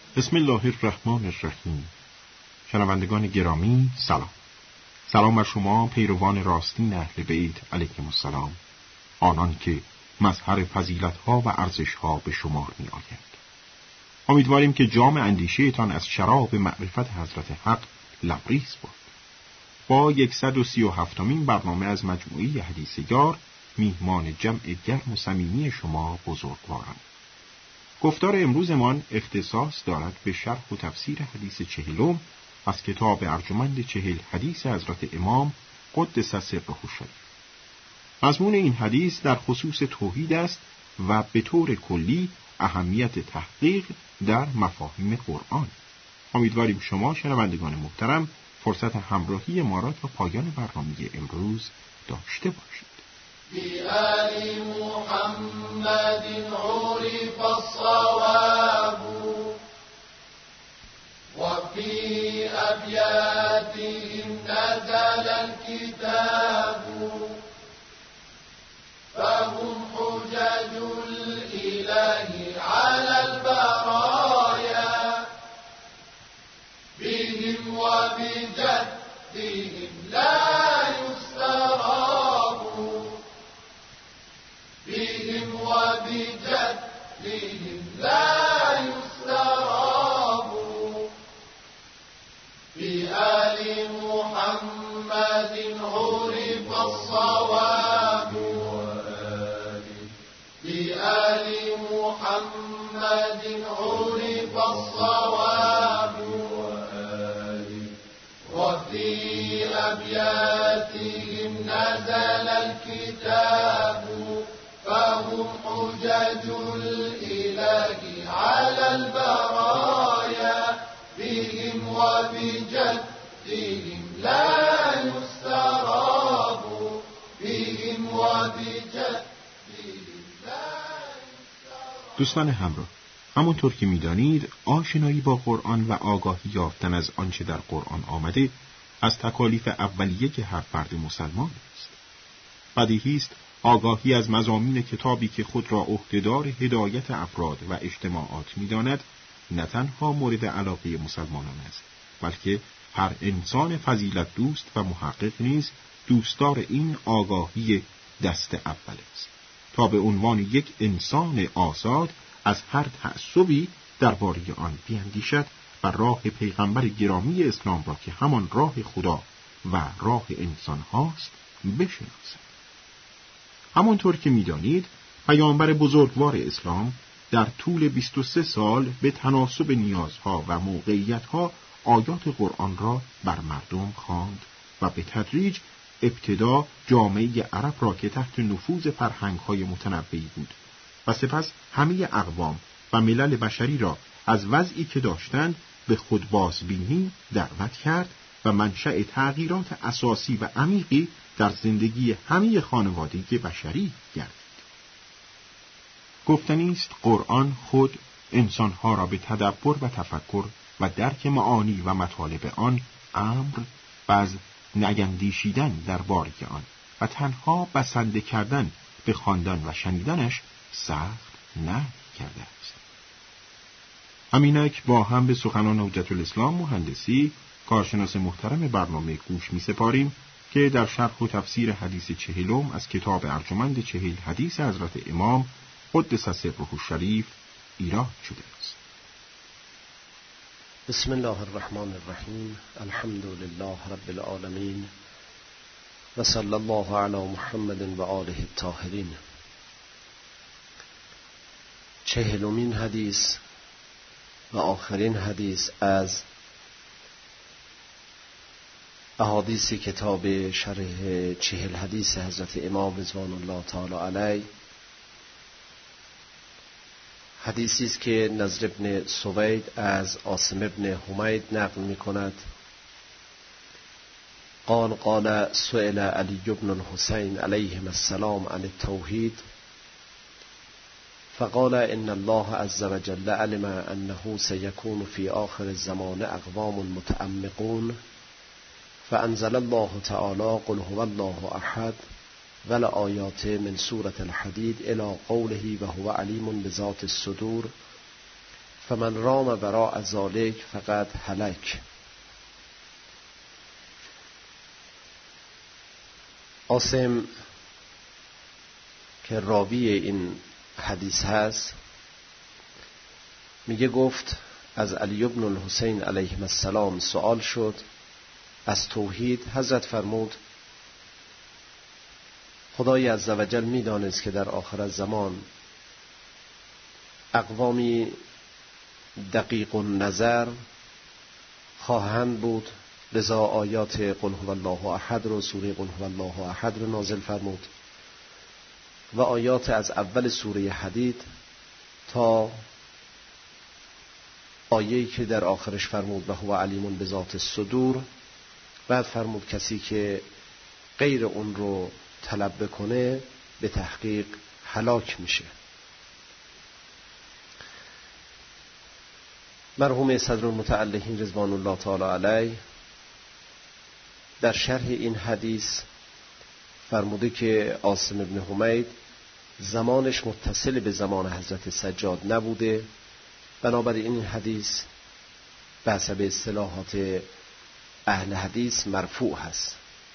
بسم الله الرحمن الرحیم. شنوندگان گرامی سلام بر شما پیروان راستین اهل بیت علیهم السلام، آنان که مظهر فضیلت‌ها و ارزش‌ها به شمار می‌آیند. امیدواریم که جام اندیشه‌تان از شراب معرفت حضرت حق لبریز باد. با 137مین برنامه از مجموعه حدیث یار میهمان جمع گرم و صمیمی شما بزرگوارم. گفتار امروزمان اختصاص دارد به شرح و تفسیر حدیث 40 از کتاب ارجمند 40 حدیث حضرت امام قدس سره شریف. مضمون این حدیث در خصوص توحید است و به طور کلی اهمیت تحقیق در مفاهیم قرآن. امیدواریم شما شنوندگان محترم فرصت همراهی ما را تا پایان برنامه امروز داشته باشید. بآل محمد عرف الصواب وفي أبياتهم نزل الكتاب فهم حجج الإله على البرايا بهم وبجدهم لا يستراب بهم وبجدهم لا يستراب بآل محمد عرف الصواب بآل محمد عرف الصواب وفي أبياتهم نزل الكتاب فهم حجج الإله على البرايا بهم وبجدهم لا يستراب بهم وبجدهم لا يستراب. دوستان همراه، همونطور که می‌دانید آشنایی با قرآن و آگاهی یافتن از آنچه در قرآن آمده از تکالیف اولیه هر فرد مسلمان است. بدیهی است آگاهی از مضامین کتابی که خود را عهدهدار هدایت افراد و اجتماعات می‌داند نه تنها مورد علاقه مسلمانان است، بلکه هر انسان فضیلت دوست و محقق نیز دوستدار این آگاهی دست اول است تا به عنوان یک انسان آزاد از هر تعصبی درباره آن بیندیشد و راه پیغمبر گرامی اسلام را که همان راه خدا و راه انسان هاست بشناسد. همانطور که می‌دانید پیامبر بزرگوار اسلام در طول 23 سال به تناسب نیازها و موقعیتها آیات قرآن را بر مردم خواند و به تدریج ابتدا جامعه عرب را که تحت نفوذ فرهنگ‌های متنوعی بود و سپس همه اقوام و ملل بشری را از وضعی که داشتند به خود بازبینی دعوت کرد و منشأ تغییرات اساسی و عمیقی در زندگی همه خانواده بشری گردید. گفتنی است قرآن خود انسانها را به تدبر و تفکر و درک معانی و مطالب آن امر و از نیندیشیدن درباره آن و تنها بسنده کردن به خواندن و شنیدنش سخت نهی کرده است. همینک با هم به سخنان حجت الاسلام مهندسی کارشناس محترم برنامه گوش می سپاریم که در شرح و تفسیر حدیث 40 از کتاب ارجمند 40 حدیث حضرت امام قدس سره شریف ایراد شده است. بسم الله الرحمن الرحیم. الحمد لله رب العالمین و صلی الله علی محمد و آله الطاهرین. 40مین حدیث و آخرین حدیث از احادیث کتاب شرح 40 حدیث حضرت امام رضوان الله تعالی علیه، حدیثی است که نضر بن سوید از عاصم بن حمید نقل می کند. قال سئل علی بن الحسین علیهم السلام عن التوحید فقال ان الله عز وجل علم انه سيكون في آخر الزمان اقوام متعمقون فانزل الله تعالى قل هو الله احد والآیات من سورة الحدید الى قوله و هو علیم بذات الصدور فمن رام وراء ذلک فقد هلک. عاصم که راوی این حدیث هست میگه گفت از علی بن الحسین علیه السلام سوال شد از توحید. حضرت فرمود خدای عزوجل میدانست که در آخر الزمان اقوامی دقیق النظر خواهند بود، لذا آیات قل هو الله احد رو، سوره قل هو الله احد رو نازل فرمود و آیات از اول سوره حدید تا آیه‌ای که در آخرش فرمود و هو علیم بذات الصدور. بعد فرمود کسی که غیر اون رو طلب بکنه به تحقیق هلاک میشه. مرحوم صدر المتعلقین رضوان الله تعالی علیه در شرح این حدیث فرموده که عاصم ابن حمید زمانش متصل به زمان حضرت سجاد نبوده، بنابراین این حدیث به حسب اصطلاحات اهل حدیث مرفوع هست.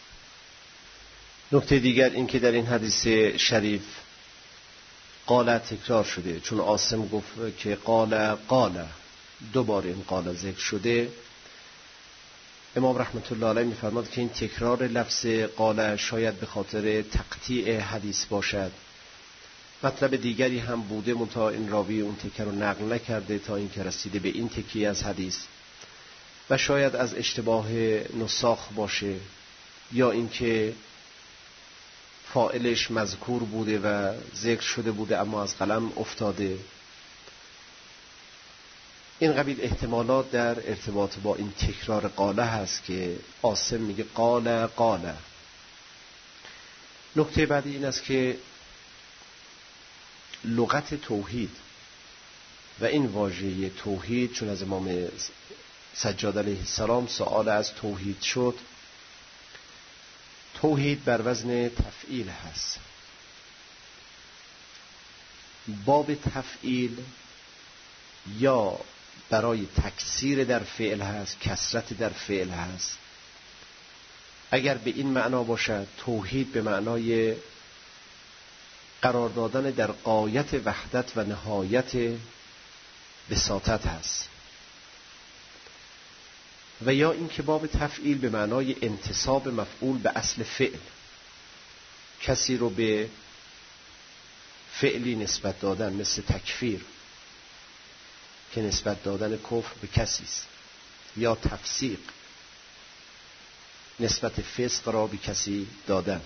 نکته دیگر این که در این حدیث شریف قال تکرار شده، چون عاصم گفت که قال دوباره این قال ذکر شده. امام رحمت الله علیه می‌فرماد که این تکرار لفظ قال شاید به خاطر تقطیع حدیث باشد، مطلب دیگری هم بوده منتها این راوی اون تکه رو نقل نکرده تا اینکه رسیده به این تکی از حدیث و شاید از اشتباه نساخ باشه یا اینکه فاعلش مذکور بوده و ذکر شده بوده اما از قلم افتاده. این قبیل احتمالات در ارتباط با این تکرار قاله هست که عاصم میگه قاله. نکته بعدی این است که لغت توحید و این واژه توحید، چون از امام سجاد علیه السلام سؤال از توحید شد، توحید بر وزن تفعیل هست. باب تفعیل یا برای تکثیر در فعل هست، کثرت در فعل هست. اگر به این معنا باشد توحید به معنای قرار دادن در غایت وحدت و نهایت بساطت هست، و یا اینکه باب تفعیل به معنای انتساب مفعول به اصل فعل، کسی رو به فعلی نسبت دادن، مثل تکفیر که نسبت دادن کفر به کسی است، یا تفسیق نسبت فسق را به کسی دادن.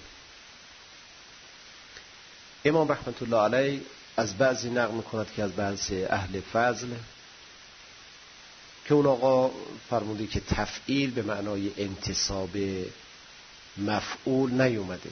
امام رحمت الله علیه از بعضی نقل می‌کند که از بعضی اهل فضل که اون آقا فرموده که تفعیل به معنای انتساب مفعول نیومده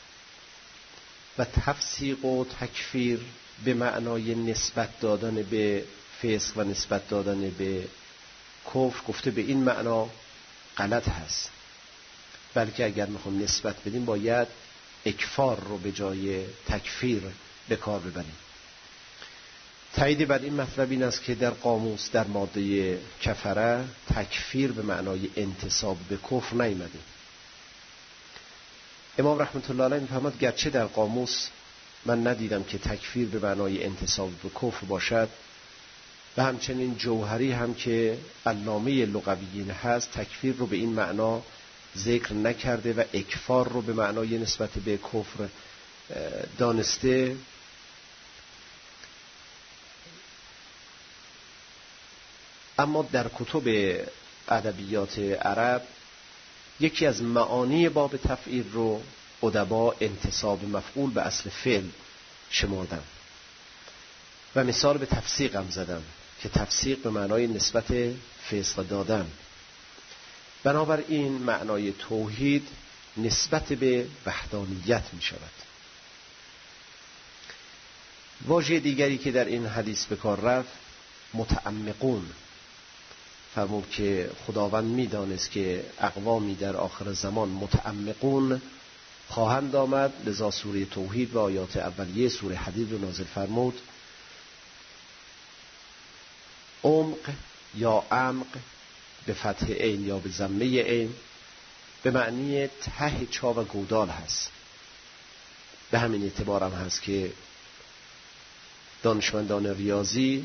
و تفسیق و تکفیر به معنای نسبت دادن به فسق و نسبت دادن به کفر گفته به این معنا غلط هست، بلکه اگر میخوام نسبت بدیم باید اکفار رو به جای تکفیر به کار ببریم. تایید بر این مطلب این است که در قاموس در ماده کفره تکفیر به معنای انتساب به کفر نیامده. امام رحمت الله علیه می‌فرماد گرچه در قاموس من ندیدم که تکفیر به معنای انتساب به کفر باشد، و همچنین جوهری هم که علامه لغویین هست تکفیر رو به این معنا ذکر نکرده و اکفار رو به معنای نسبت به کفر دانسته. اما در کتب ادبیات عرب یکی از معانی باب تفعیل رو ادبا انتساب مفعول به اصل فعل شمردن و مثال به تفسیق هم زدن که تفسیق به معنای نسبت فسق دادن. بنابراین معنای توحید نسبت به وحدانیت می شود. واژه دیگری که در این حدیث به کار رفت متعمقون، فرمود که خداوند می دانست که اقوامی در آخر زمان متعمقون خواهند آمد، لذا سوره توحید و آیات اولیه سوره حدید رو نازل فرمود عمق یا عمق به فتح عین یا به ضمه عین به معنی ته چا و گودال هست. به همین اعتبار هم هست که دانشمندان ریاضی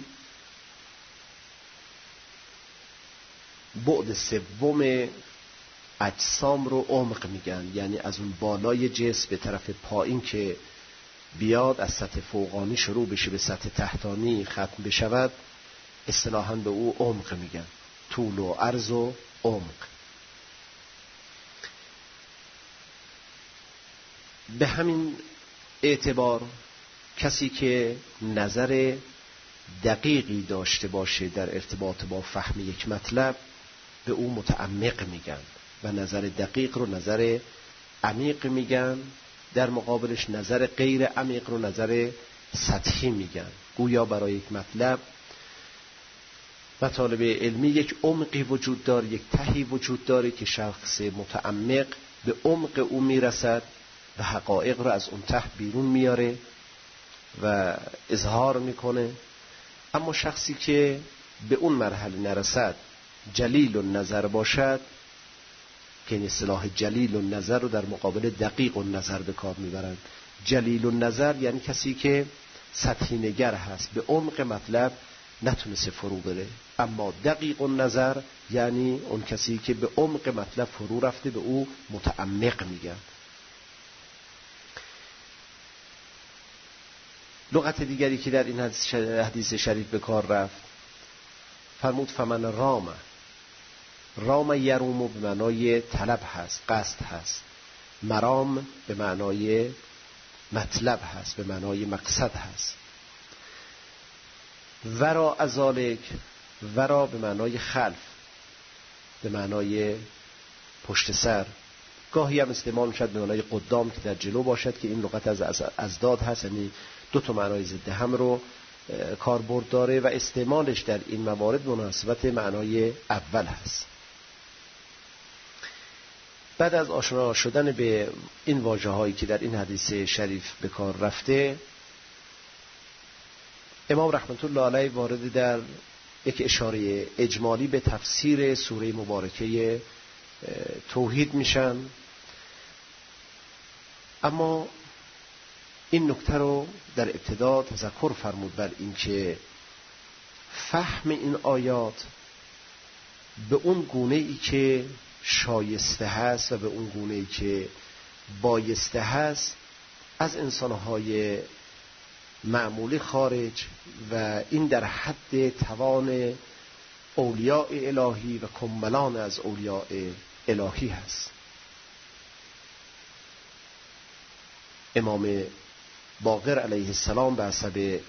بعد سوم اجسام رو عمق میگن، یعنی از اون بالای جسم به طرف پایین که بیاد از سطح فوقانی شروع بشه به سطح تحتانی ختم بشود، اصطلاحاً به او عمق میگن، طول و عرض و عمق. به همین اعتبار کسی که نظر دقیقی داشته باشه در ارتباط با فهم یک مطلب به او متعمق میگن و نظر دقیق رو نظر عمیق میگن، در مقابلش نظر غیر عمیق رو نظر سطحی میگن. گویا برای یک مطالب علمی یک عمقی وجود داره، یک تهی وجود داره که شخص متعمق به عمق او میرسد و حقایق رو از اون ته بیرون میاره و اظهار میکنه. اما شخصی که به اون مرحله نرسد، جلیل النظر باشد، که این اصطلاح جلیل النظر رو در مقابل دقیق النظر به کار میبرند. جلیل النظر یعنی کسی که سطحی نگر هست، به عمق مطلب نتونسته فرو بره. اما دقیق النظر یعنی اون کسی که به عمق مطلب فرو رفته، به او متعمق میگن. لغت دیگری که در این حدیث شریف به کار رفت، فرمود فمن رام یروم به معنای طلب هست، قصد هست. مرام به معنای مطلب هست، به معنای مقصد هست. ورا ازالک، ورا به معنای خلف، به معنای پشت سر. گاهی هم استعمال شد به معنای قدام که در جلو باشد، که این لغت از ازداد هست، یعنی دو تا معنای ضد هم رو کاربرد داره و استعمالش در این موارد مناسبت معنای اول هست. بعد از آشنا شدن به این واژه هایی که در این حدیث شریف به کار رفته، امام رحمت الله علیه وارد در یک اشاره اجمالی به تفسیر سوره مبارکه توحید میشن. اما این نکته رو در ابتدا تذکر فرمود بر این که فهم این آیات به اون گونه ای که شایسته هست و به اون گونه ای که بایسته هست از انسانهای معمولی خارج و این در حد توان اولیاء الهی و کمالان از اولیاء الهی هست. امام باقر علیه السلام به حسب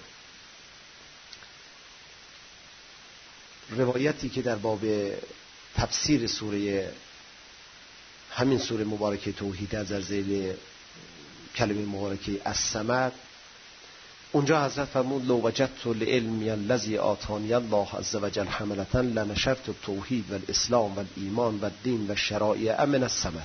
روایتی که در باب تفسیر سوره همین سوره مبارکه توحید از زیر کلمه مبارکه الصمد، اونجا حضرت فرمود لو وجدت لعلمی الذی آتانی الله عز وجل حملة لنشرت التوحید والاسلام والایمان والدین والشرائع من الصمد.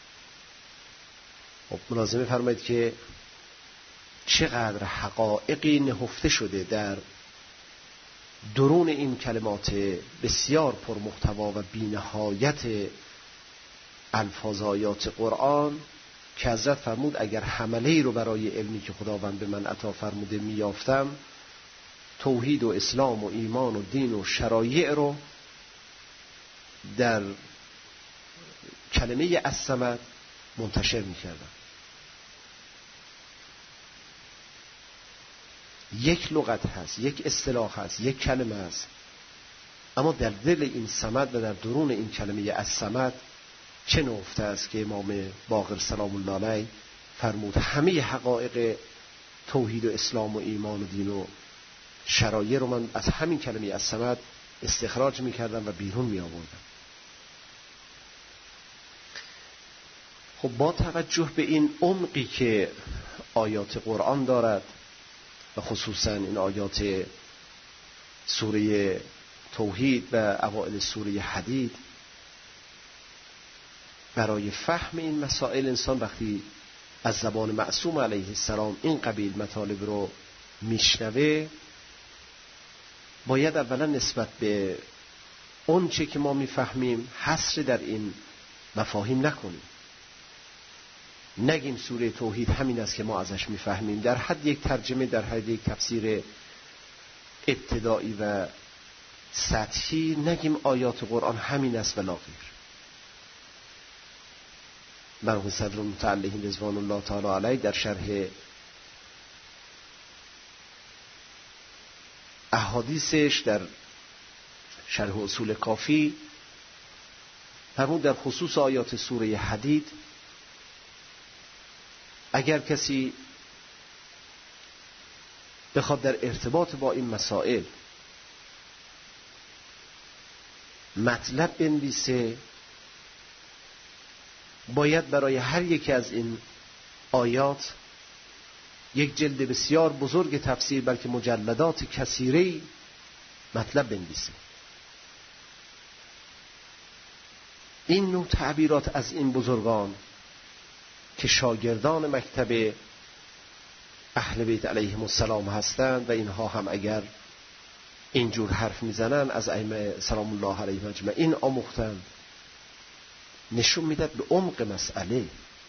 ملازمه فرمایید که چقدر حقایقی نهفته شده در درون این کلمات بسیار پرمحتوا و بی‌نهایت الفاظ آیات قرآن که حضرت فرمود اگر حمله‌ای رو برای علمی که خداوند به من عطا فرموده میافتم، توحید و اسلام و ایمان و دین و شرایع رو در کلمه الصمد منتشر میکردم. یک لغت هست، یک اصطلاح هست، یک کلمه هست، اما در دل این صمد و در درون این کلمه الصمد چه نهفته است که امام باقر سلام الله علیه فرمود همه حقایق توحید و اسلام و ایمان و دین و شرایع رو من از همین کلمه الصمد استخراج میکردم و بیرون می آوردم. خب با توجه به این عمقی که آیات قرآن دارد و خصوصا این آیات سوره توحید و اوائل سوره حدید، برای فهم این مسائل انسان وقتی از زبان معصوم علیه السلام این قبیل مطالب رو میشنوه باید اولا نسبت به اون چه که ما میفهمیم حصر در این مفاهیم نکنیم. نگیم سوره توحید همین است که ما ازش میفهمیم، در حد یک ترجمه، در حد یک تفسیر ابتدایی و سطحی نگیم آیات قرآن همین است ولا غیر. مرحوم صدر المتعلقین رضوان الله تعالی علیه در شرح احادیثش در شرح اصول کافی فرمود در خصوص آیات سوره حدید اگر کسی بخواد در ارتباط با این مسائل مطلب بنویسه، باید برای هر یکی از این آیات یک جلد بسیار بزرگ تفسیر، بلکه مجلدات کثیره مطلب بنویسه. این نوع تعبیرات از این بزرگان که شاگردان مکتب اهل بیت علیهم السلام هستند و اینها هم اگر اینجور حرف میزنن از ائمه سلام الله علیهم اجمعین آموختند، نشون میدهد به عمق مسئله.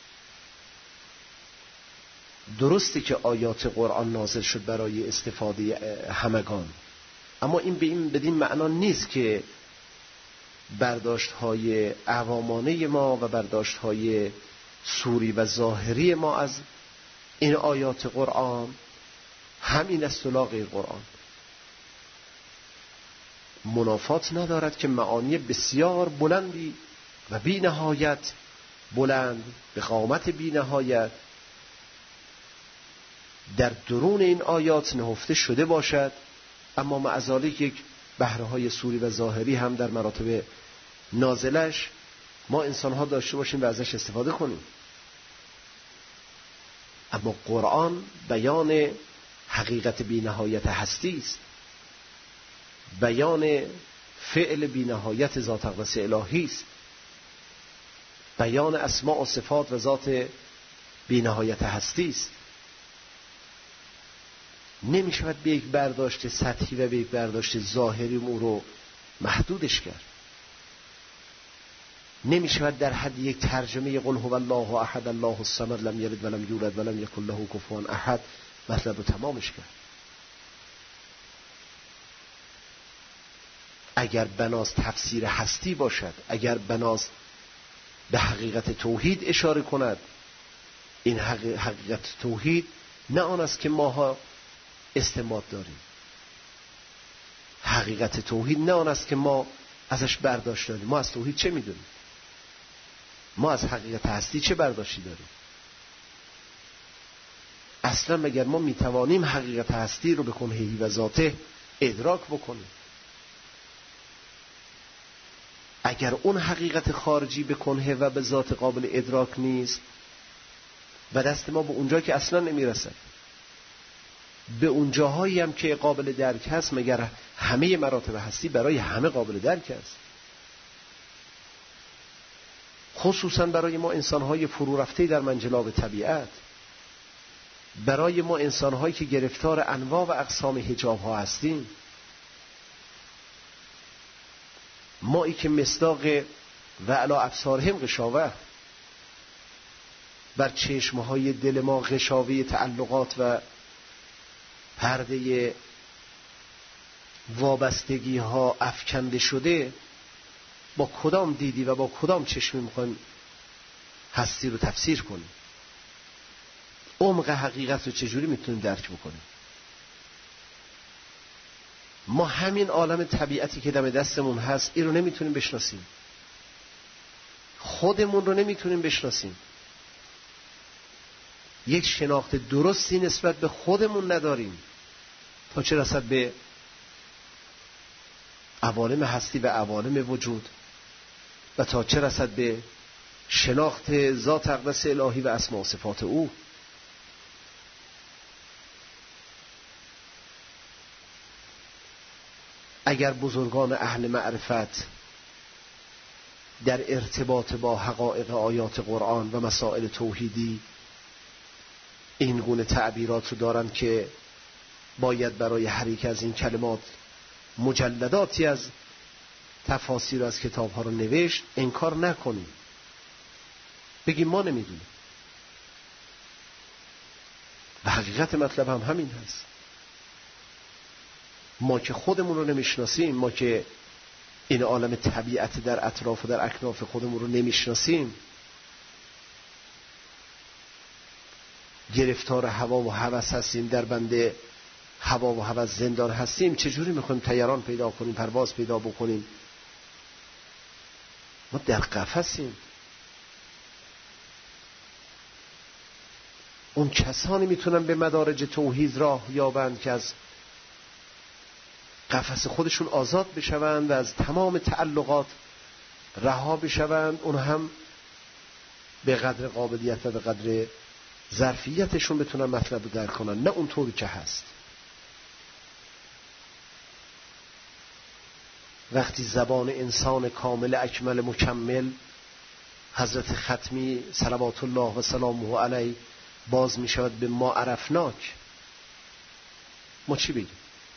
درسته که آیات قرآن نازل شد برای استفاده همگان، اما این بدین معنا نیست که برداشت‌های عوامانه ما و برداشت‌های سوری و ظاهری ما از این آیات قرآن همین است و لا غیر قرآن. منافات ندارد که معانی بسیار بلندی و بی نهایت بلند به قامت بی نهایت در درون این آیات نهفته شده باشد، اما مع ذلک یک بهره‌های سوری و ظاهری هم در مراتب نازلش ما انسان‌ها داشته باشیم و ازش استفاده کنیم. اما قرآن بیان حقیقت بی نهایت هستی است، بیان فعل بی نهایت ذات اقدس الهی است، بیان اسماء و صفات و ذات بی نهایت هستی است. نمی شود به یک برداشت سطحی و به یک برداشت ظاهری او رو محدودش کرد. نمی شود در حد یک ترجمه قل هو الله احد الله الصمد لم یلد ولم یولد ولم یکن له کفوا احد مطلب رو تمامش کرد. اگر بناس تفسیر هستی باشد، اگر بناس به حقیقت توحید اشاره کند، این حقیقت توحید نه آن است که ماها استنباط داریم. حقیقت توحید نه آن است که ما ازش برداشت داریم. ما از توحید چه میدونیم؟ ما از حقیقت هستی چه برداشتی داریم؟ اصلا مگر ما میتوانیم حقیقت هستی رو به کنهی و ذاته ادراک بکنیم؟ اگر اون حقیقت خارجی به کنه و به ذات قابل ادراک نیست و دست ما به اونجا که اصلا نمیرسد، به اونجاهایی هم که قابل درک هست، مگر همه مراتب هستی برای همه قابل درک است؟ خصوصا برای ما انسان‌های فرو رفته در منجلاب طبیعت، برای ما انسان‌هایی که گرفتار انواع و اقسام حجاب‌ها هستیم، مایی که مصداق و علی ابصارهم غشاوه، بر چشمهای دل ما غشاوه تعلقات و پرده وابستگی ها افکنده شده، با کدام دیدی و با کدام چشمی میخوایم هستی رو تفسیر کنیم؟ عمق حقیقت رو چجوری میتونیم درک بکنیم؟ ما همین عالم طبیعتی که دم دستمون هست این رو نمیتونیم بشناسیم، خودمون رو نمیتونیم بشناسیم، یک شناخت درستی نسبت به خودمون نداریم، تا چه رسد به عوالم هستی و عوالم وجود و تا چه رسد به شناخت ذات اقدس الهی و اسماء و صفات او. اگر بزرگان اهل معرفت در ارتباط با حقایق آیات قرآن و مسائل توحیدی این گونه تعبیرات رو دارن که باید برای هر یک از این کلمات مجلداتی از تفاسیر از کتاب ها رو نوشت، انکار نکنیم، بگیم ما نمیدونیم. و حقیقت مطلب هم همین هست. ما که خودمون رو نمیشناسیم، ما که این عالم طبیعت در اطراف و در اکناف خودمون رو نمیشناسیم، گرفتار هوا و هوس هستیم، در بند هوا و هوس زندان هستیم، چجوری میخوایم طیران پیدا کنیم، پرواز پیدا بکنیم؟ ما در قفسیم. اون کسانی میتونن به مدارج توحید راه یابند که از قفس خودشون آزاد بشوند و از تمام تعلقات رها بشوند. اون هم به قدر قابلیت و به قدر ظرفیتشون بتونن مطلب رو درک کنن، نه اونطوری که هست. وقتی زبان انسان کامل اکمل مکمل حضرت ختمی صلوات الله و سلامه علیه باز می شود به ما عرفناک، ما چی بگیم؟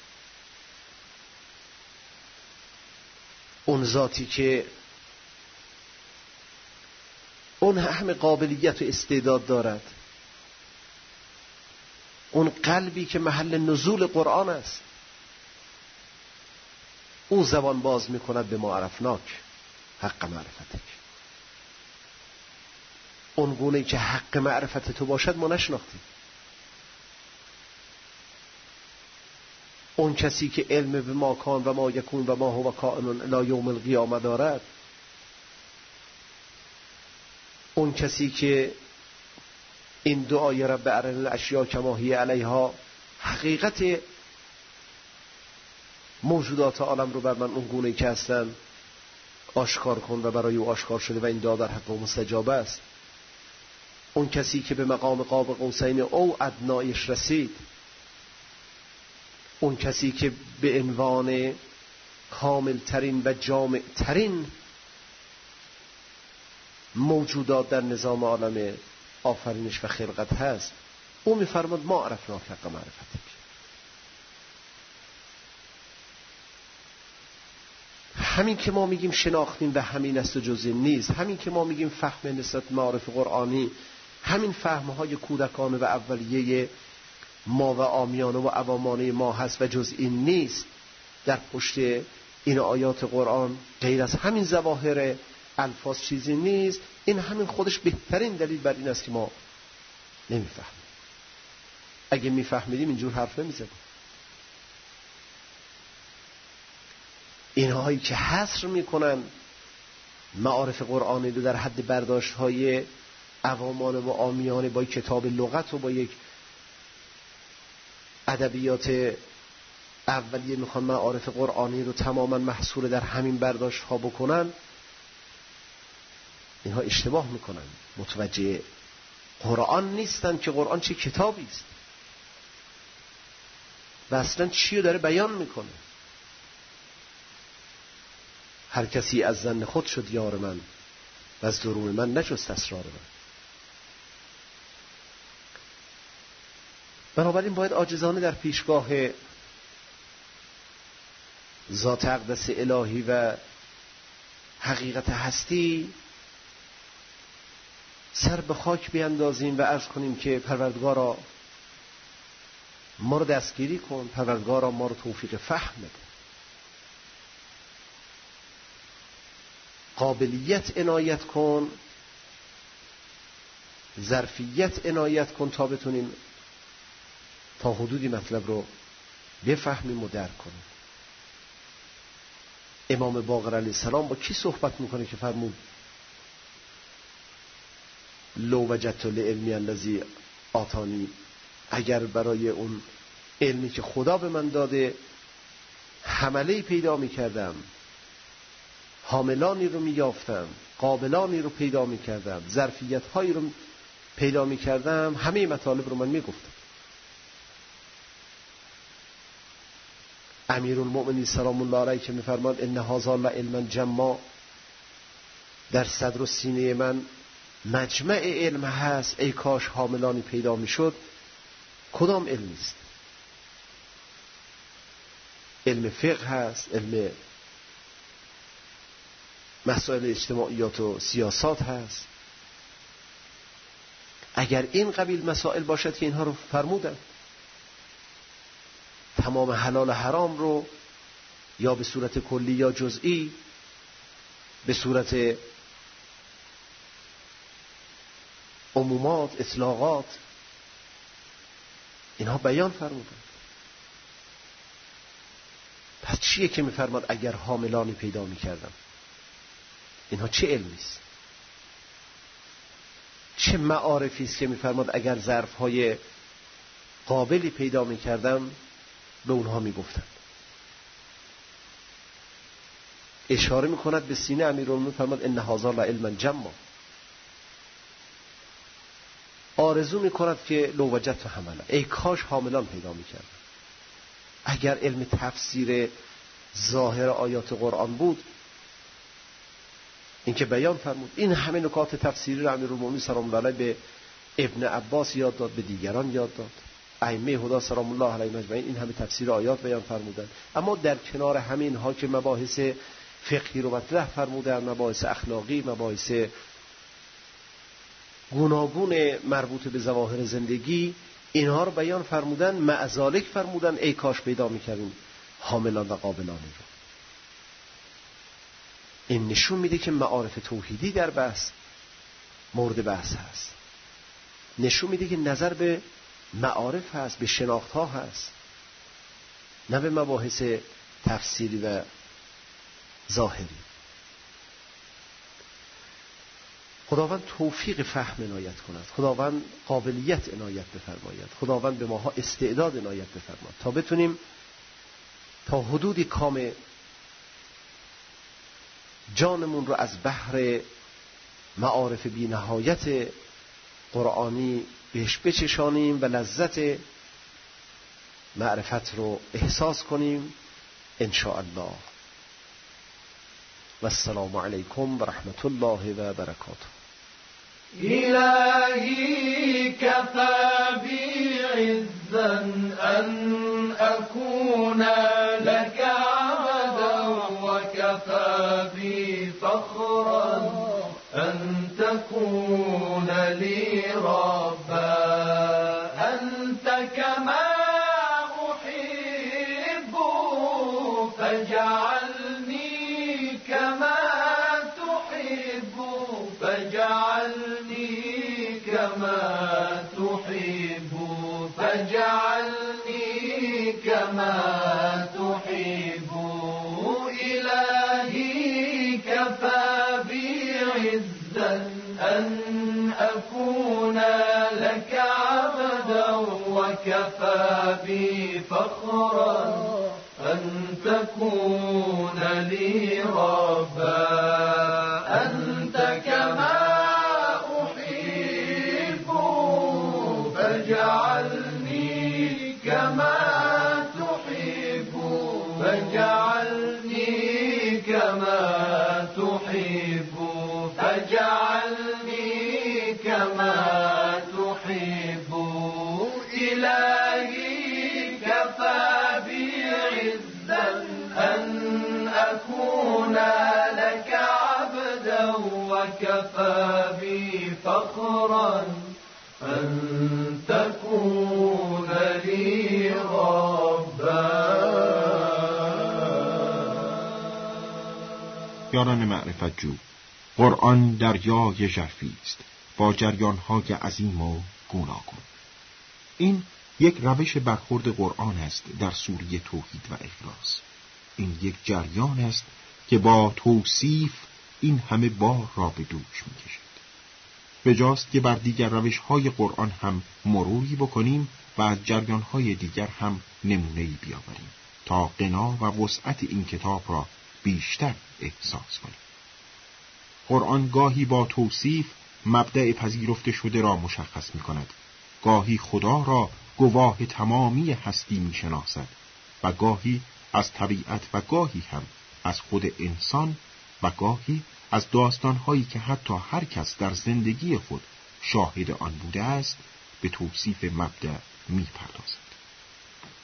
اون ذاتی که اون همه قابلیت و استعداد دارد، اون قلبی که محل نزول قرآن است، او زبان باز می کند به ما عرفناک، حق معرفتک. اون گونه که حق معرفت تو باشد ما نشناختیم. اون کسی که علم به ما کان و ما یکون و ما هو کائن الی یوم القیامه دارد، اون کسی که این دعای رب ارنا الاشیاء کما هی علیها، حقیقت موجودات عالم رو بر من اون گونه که هستن آشکار کن و برای او آشکار شده و این دعا در حق او مستجاب است. اون کسی که به مقام قاب قوسین او ادنایش رسید، اون کسی که به عنوان کامل ترین و جامع ترین موجودات در نظام عالم آفرینش و خلقت هست، او می‌فرماد ما عرفنا حق معرفتک. همین که ما میگیم شناختیم و همین است و جز این نیست، همین که ما میگیم فهم نسبت معارف قرآنی، همین فهمهای کودکانه و اولیه ما و عامیانه و عوامانه ما هست و جز این نیست، در پشت این آیات قرآن غیر از همین ظواهر الفاظ چیزی نیست. این همین خودش بهترین دلیل بر این است که ما نمیفهمیم. اگه میفهمیدیم اینجور حرف نمیزدیم. اینهایی که حصر میکنن معارف قرآنی رو در حد برداشت های عوامانه و عامیانه با یک کتاب لغت و با یک ادبیات اولیه میخوان معارف قرآنی رو تماما محصور در همین برداشت ها بکنن، اینها اشتباه میکنن، متوجه قرآن نیستن که قرآن چه کتابی است و اصلا چی رو داره بیان میکنه. هر کسی از ظن خود شد یار من و از درون من نجست اسرار من. بنابراین باید عاجزانه در پیشگاه ذات اقدس الهی و حقیقت هستی سر به خاک بیندازیم و عرض کنیم که پروردگارا ما رو دستگیری کن، پروردگارا ما رو توفیق فهم بده، قابلیت عنایت کن، ظرفیت عنایت کن تا بتونیم تا حدودی مطلب رو بفهمیم و درک کنیم. امام باقر علیه السلام با کی صحبت میکنه که فرمود لو وجدت لعلمی الذی آتانی، اگر برای اون علمی که خدا به من داده حمله‌ای پیدا میکردم، حاملانی رو میافتم، قابلانی رو پیدا میکردم، ظرفیت‌هایی رو پیدا میکردم، همه مطالب رو من میگفتم. امیرالمؤمنین سلام الله علیه که میفرماد ان هذا لعلما جما، در صدر و سینه من مجمع علم هست، ای کاش حاملانی پیدا میشد. کدام علمی است؟ علم فقه هست، علم مسائل اجتماعیات و سیاست هست. اگر این قبیل مسائل باشد که اینها رو فرمودن، تمام حلال و حرام رو یا به صورت کلی یا جزئی، به صورت عمومات، اطلاقات، اینها بیان فرمودن. پس چیه که میفرماد اگر حاملانی پیدا میکردم؟ اینها چه علمی است؟ چه معارفی است که میفرماد اگر ظرفهای قابلی پیدا میکردم به اونها میگفتم؟ اشاره میکند به سینه امیرالمومنین، فرماد ان هذا لعلما جما. آرزو میکند که لو وجدت حملا، ای کاش حاملان پیدا میکردم. اگر علم تفسیر ظاهر آیات قرآن بود، این که بیان فرمود. این همه نکات تفسیری رو امیرالمومنین سلام الله علیه به ابن عباس یاد داد، به دیگران یاد داد. ائمه هدا سلام الله علیهم اجمعین این همه تفسیر آیات بیان فرمودن. اما در کنار همین ها که مباحث فقهی رو مطرح فرمودن، مباحث اخلاقی، مباحث گوناگون مربوط به ظواهر زندگی، اینها رو بیان فرمودن. معذالک فرمودن ای کاش پیدا میکردیم حاملان و قابلانی رو. این نشون میده که معارف توحیدی در بحث مورد بحث هست. نشون میده که نظر به معارف هست، به شناخت ها هست، نه به مباحث تفسیری و ظاهری. خداوند توفیق فهم عنایت کند، خداوند قابلیت عنایت بفرماید، خداوند به ماها استعداد عنایت بفرماید تا بتونیم تا حدودی کام جانمون رو از بحر معارف بی نهایت قرآنی بهش بچشانیم و لذت معرفت رو احساس کنیم ان شاء الله. و السلام علیکم و رحمت الله و برکاته. إلهي كفى بي عزا أن أكون لك عبدا، وكفى بي فخرا أن تكون لي ربا. أنت كما أحب فاجعلني كما تحب، فاجعلني كما تحب، فاجعلني كما تحب. إلهي كفى بي عزا أن أكون لك عبدا، وكفى بي فخرا أن تكون لي ربا. أنت كما أحب فاجعلني كما تحب، فاجعلني كما تحب، فاجعلني كما تحب. إلهي كفى بي عزا أن أكون لك عبدا، وكفى بي فخرا أن تكون لي ربا. یاران معرفت جو، قرآن دریای ژرفی است با جریان‌های عظیم و گوناگون. این یک روش برخورد قرآن است در سوره توحید و اخلاص. این یک جریان است که با توصیف این همه بار را به دوش می‌کشد. بجاست که بر دیگر روش‌های قرآن هم مروری بکنیم و از جریان‌های دیگر هم نمونه‌ای بیاوریم تا غنا و وسعت این کتاب را بیشتر احساس کنیم. قرآن گاهی با توصیف مبدأ پذیرفته شده را مشخص می‌کند، گاهی خدا را گواه تمامی هستی می‌شناسد و گاهی از طبیعت و گاهی هم از خود انسان و گاهی از داستان‌هایی که حتی هر کس در زندگی خود شاهد آن بوده است به توصیف مبدأ می‌پردازد.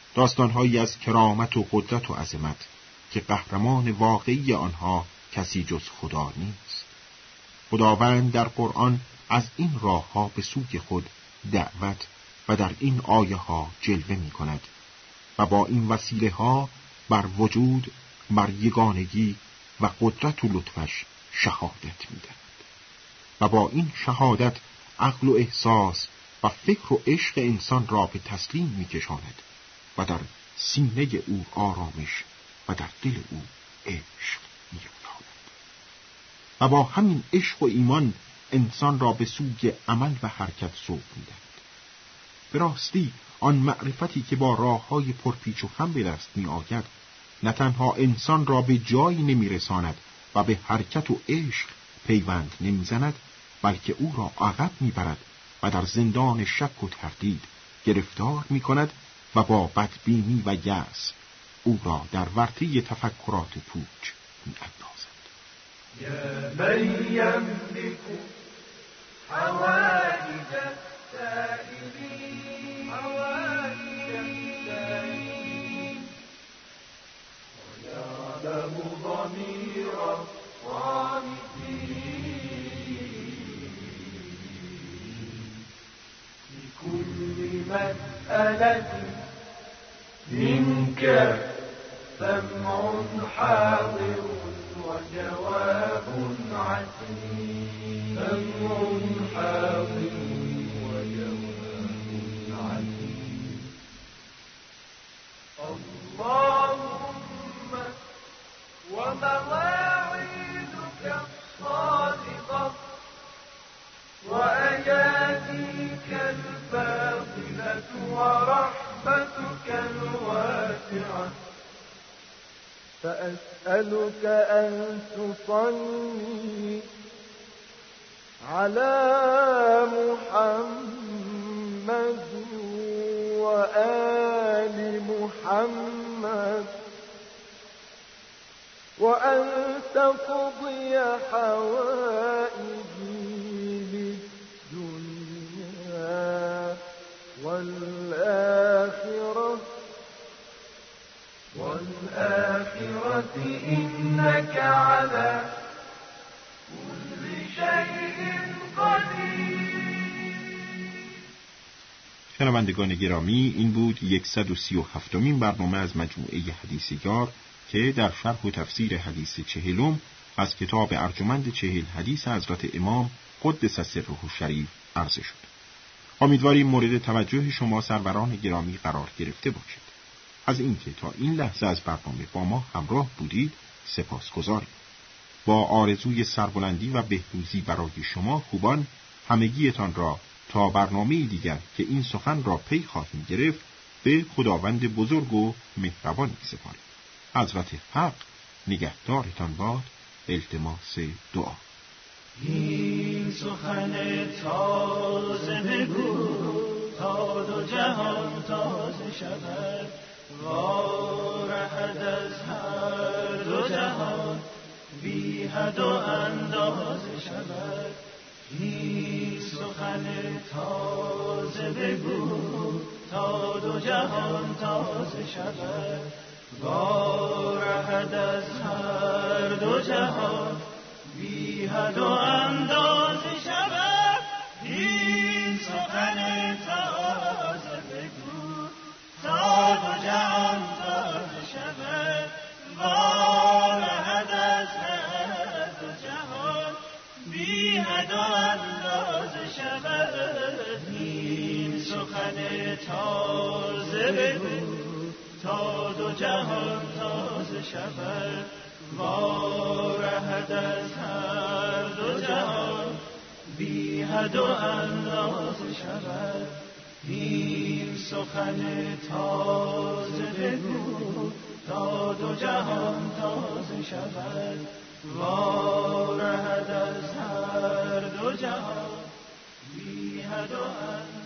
داستان‌هایی از کرامت و قدرت و عظمت که قهرمان واقعی آنها کسی جز خدا نیست. خداوند در قرآن از این راه‌ها به سوی خود دعوت و در این آیه‌ها جلوه می‌کند و با این وسیله‌ها بر وجود، بر یگانگی و قدرت و لطفش شهادت می‌دهد و با این شهادت عقل و احساس و فکر و عشق انسان را به تسلیم می‌کشاند و در سینه او آرامش و در دل او عشق می‌افتاند و با همین عشق و ایمان انسان را به سوی عمل و حرکت سوق می‌دهد. به راستی آن معرفتی که با راه‌های پرپیچ و خم به دست می‌آید نه تنها انسان را به جایی نمی‌رساند و به حرکت و عشق پیوند نمی‌زند، بلکه او را عقب می‌برد و در زندان شک و تردید گرفتار می‌کند و با بدبینی و یأس او را در ورطه تفکرات پوچ می‌اندازد. یا من یملک حوائج السائلین و یعلم ضمیر لكل مسألة منك سمع حاضر وجواب عتيد سمع حاضر وجواب عتيد اللهم ومواعيدك الصادقة وآياتك الباطلة ورحمتك الواسعة فأسألك أن تصلي على محمد وآل محمد وأن تقضي حوائجي للدنيا والآخرة إنك على كل شيء قدير. شنوندگان گرامی، این بود 137مین برنامه از مجموعه حدیثیار که در شرح و تفسیر حدیث 40 از کتاب ارجمند 40 حدیث حضرت امام قدس سره الشریف عرضه شد. امیدواریم مورد توجه شما سروران گرامی قرار گرفته باشد. از اینکه تا این لحظه از برنامه با ما همراه بودید سپاسگزاریم. با آرزوی سربلندی و بهروزی برای شما خوبان، همگیتان را تا برنامه دیگر که این سخن را پی خواهیم گرفت به خداوند بزرگ و مهربان می‌سپاریم. حضرت حق نگهدارتان باد. التماس دعا. این سخن تازه بگو تا دو جهان تازه شود، وارهد از هر دو جهان بی حد و اندازه شود. این سخن تازه بگو تا دو جهان تازه شود، وارهد از هر دو جهان بی حد و اندازه شود. این سخن تازه بگو تا دو جهان تازه شود، وارهد از هر دو جهان بی حد و اندازه شود. این سخن تازه بگو تا دو جهان تازه شود، وارهد از هر دو جهان بی حد و اندازه شود. این سخن تازه بگو تا دو جهان تازه شود، وارهد از هر دو جهان بی حد و اندازه